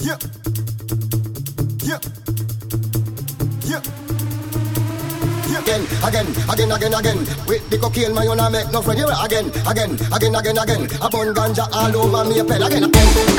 Yeah, yeah, yeah. Again. With the cocaine, man, you not make no friend. You again. A bun ganja all over me, a pen again.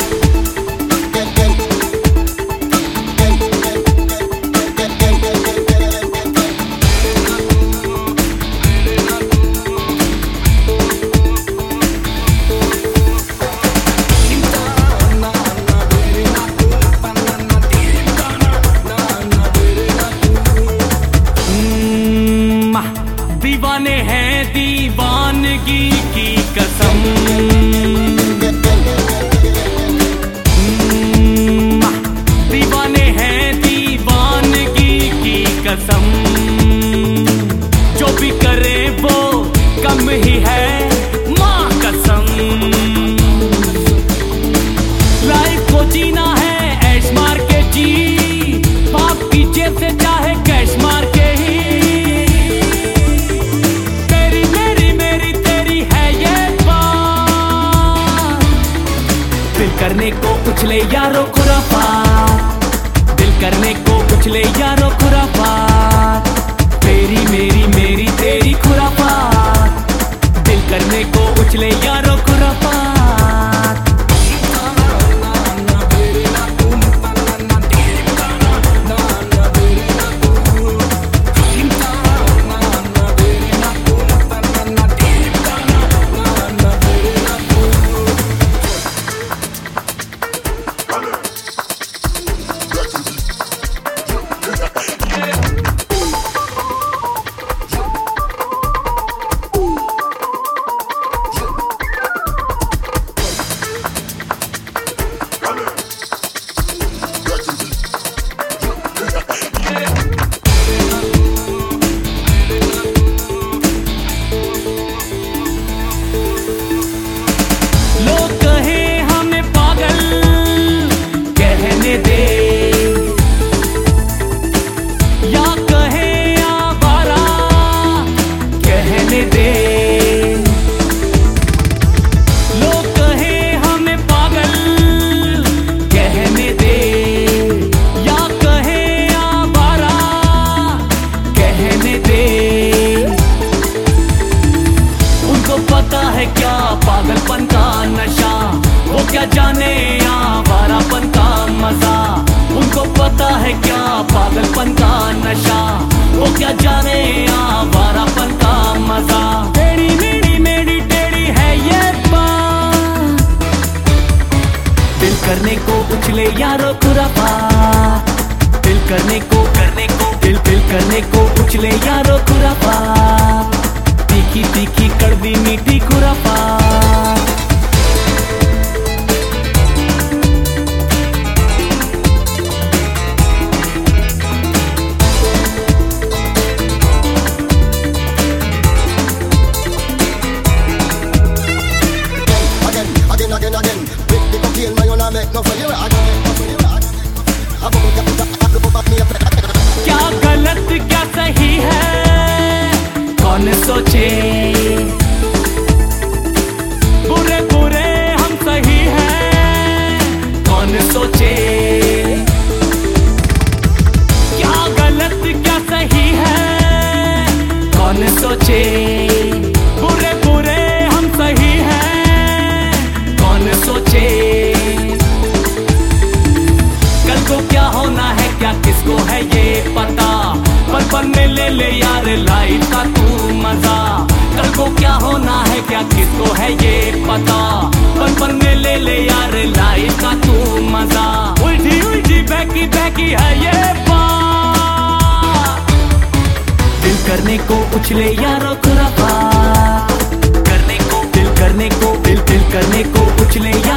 दीवाने हैं दीवानगी की कसम, दीवाने हैं दीवानगी की कसम। जो भी करे वो कम ही है माँ कसम। लाइफ को जीना है ऐश मार के जी, बाप की जेब से चाहे कैश मार के ही। करने को उछले यारो खुराफात, दिल करने को उछले यारो खुराफात। तेरी मेरी मेरी तेरी खुराफात, दिल करने को उछले यारो खुराफात। पागलपन का नशा वो क्या जाने आवारापन का मजा। उनको पता है क्या पागलपन का नशा, वो क्या जाने आवारापन का मजा। टेढ़ी मेरी मेरी टेढ़ी है ये बात, दिल करने को उछले यारो खुराफात। दिल करने को दिल करने को उछले यारो खुराफात। तीखी तीखी कड़वी मीठी खुराफात। Again. With the cocaine, man, you not make no friend. You क्या गलत क्या सही है कौन सोचे, बुरे बुरे हम सही हैं कौन सोचे। क्या गलत क्या सही है कौन सोचे, बुरे बुरे हम सही हैं कौन सोचे। कल को क्या होना है क्या किसको है ये पता, पल पल में ले ले यार लाइफ का तू मजा। कल को क्या होना है क्या किसको है ये पता, पल पल में ले ले यार लाइफ का तू मजा। उल्टी उल्टी बहकी बहकी है ये बात, दिल करने को उछले यारो खुराफात। दिल करने को दिल करने को उछले